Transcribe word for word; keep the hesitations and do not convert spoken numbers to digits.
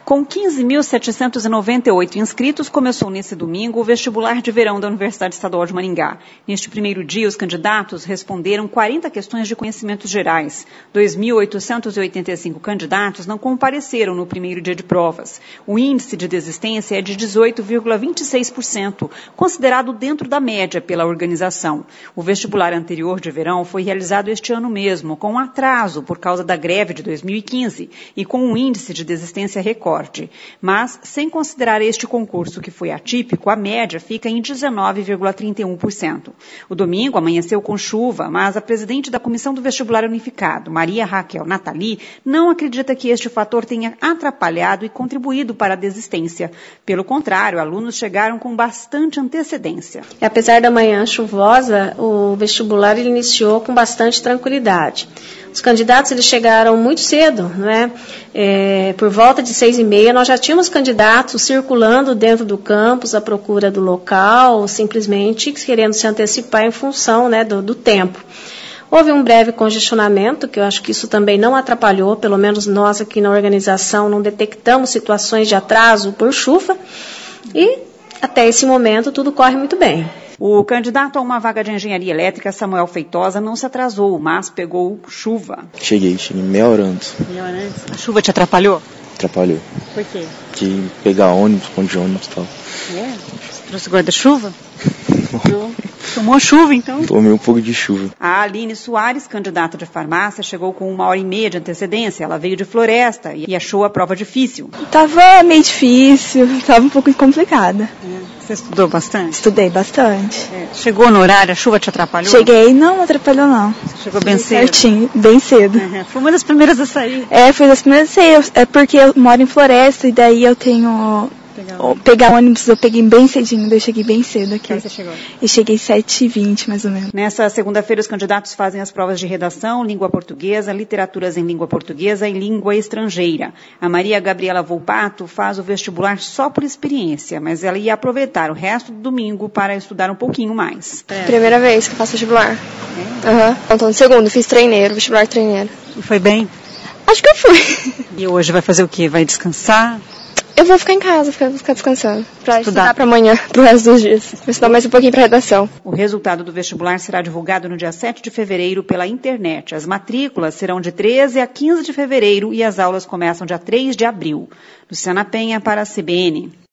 Com quinze mil setecentos e noventa e oito inscritos, começou nesse domingo o vestibular de verão da Universidade Estadual de Maringá. Neste primeiro dia, os candidatos responderam quarenta questões de conhecimentos gerais. dois mil oitocentos e oitenta e cinco candidatos não compareceram no primeiro dia de provas. O índice de desistência é de dezoito vírgula vinte e seis por cento, considerado dentro da média pela organização. O vestibular anterior de verão foi realizado este ano mesmo, com um atraso por causa da greve de dois mil e quinze e com um índice de desistência recorde. Mas, sem considerar este concurso que foi atípico, a média fica em dezenove vírgula trinta e um por cento. O domingo amanheceu com chuva, mas a presidente da Comissão do Vestibular Unificado, Maria Raquel Natali, não acredita que este fator tenha atrapalhado e contribuído para a desistência. Pelo contrário, alunos chegaram com bastante antecedência. Apesar da manhã chuvosa, o vestibular ele iniciou com bastante tranquilidade. Os candidatos eles chegaram muito cedo, não é? É, por volta de seis e meia, nós já tínhamos candidatos circulando dentro do campus à procura do local, simplesmente querendo se antecipar em função, né, do, do tempo. Houve um breve congestionamento, que eu acho que isso também não atrapalhou, pelo menos nós aqui na organização não detectamos situações de atraso por chuva, e até esse momento tudo corre muito bem. O candidato a uma vaga de engenharia elétrica, Samuel Feitosa, não se atrasou, mas pegou chuva. Cheguei, cheguei meia hora antes. Meia hora antes? A chuva te atrapalhou? Atrapalhou. Por quê? De pegar ônibus, ponto de ônibus e tal. É? Você trouxe guarda-chuva? Não. Tomou chuva, então? Tomei um pouco de chuva. A Aline Soares, candidata de farmácia, chegou com uma hora e meia de antecedência. Ela veio de Floresta e achou a prova difícil. Tava meio difícil, tava um pouco complicada. É. Você estudou bastante? Estudei bastante. É. Chegou no horário, a chuva te atrapalhou? Cheguei, não atrapalhou não. Você chegou bem cedo? Certinho, bem cedo. É. Foi uma das primeiras a sair? É, foi das primeiras a sair. É porque eu moro em Floresta e daí eu tenho... Pegar ônibus. Pegar ônibus, eu peguei bem cedinho, eu cheguei bem cedo aqui. Aí você chegou? E cheguei sete e vinte, mais ou menos. Nessa segunda-feira, os candidatos fazem as provas de redação, língua portuguesa, literaturas em língua portuguesa e língua estrangeira. A Maria Gabriela Volpato faz o vestibular só por experiência, mas ela ia aproveitar o resto do domingo para estudar um pouquinho mais. É. Primeira vez que eu faço vestibular. É? Aham. Uhum. Então, no segundo, fiz treineiro, vestibular treineiro. E foi bem? Acho que eu fui. E hoje vai fazer o quê? Vai descansar? Eu vou ficar em casa, ficar, ficar descansando, para estudar, estudar para amanhã, pro resto dos dias. Vou estudar mais um pouquinho para redação. O resultado do vestibular será divulgado no dia sete de fevereiro pela internet. As matrículas serão de treze a quinze de fevereiro e as aulas começam dia três de abril. Luciana Penha para a C B N.